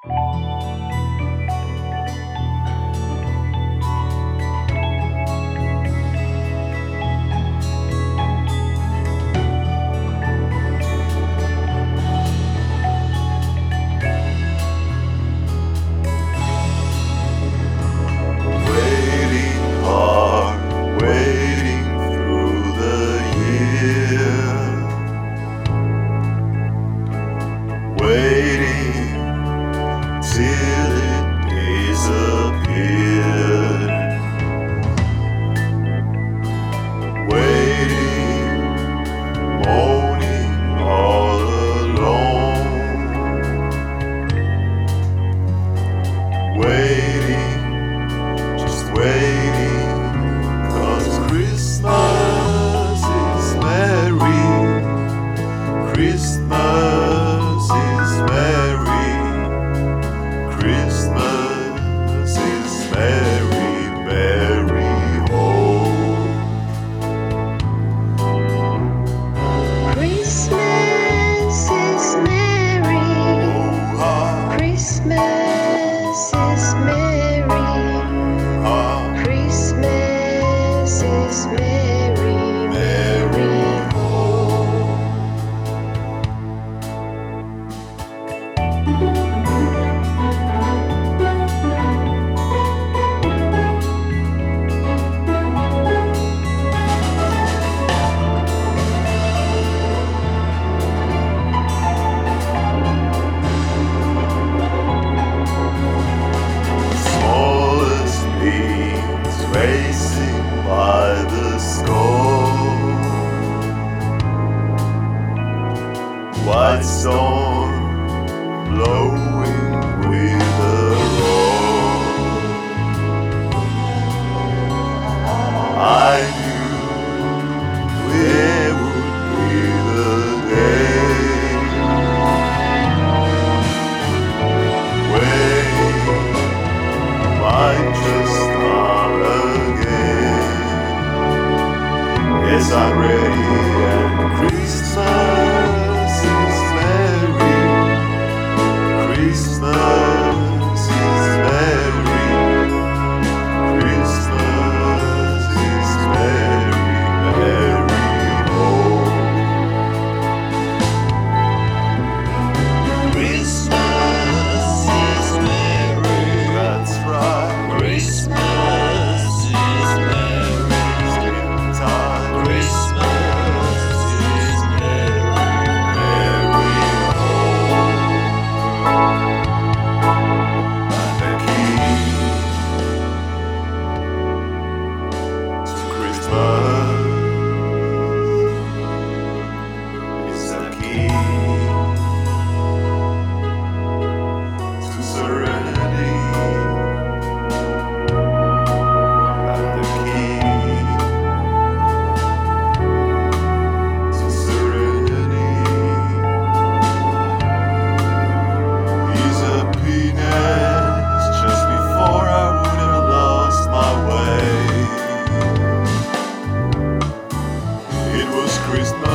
Waiting through the year, waiting till it disappeared, waiting, moaning all alone, waiting, just waiting. Christmas is merry, Christmas is merry, Christmas is merry, merry home. Christmas is merry, Christmas is merry, Christmas is merry, merry home. Smallest beams racing by the score, white storm blowing with a roar. I knew there would be the day when might just start again. Yes, I'm ready, and Christmas is merry, Christmas is merry, Christmas is merry, merry home. Christmas is merry. That's right. Christmas is merry. Time. Christmas is merry. Merry home. And the key to Christmas is the key to serenity. And the key to serenity is happiness just before I would have lost my way. It was Christmas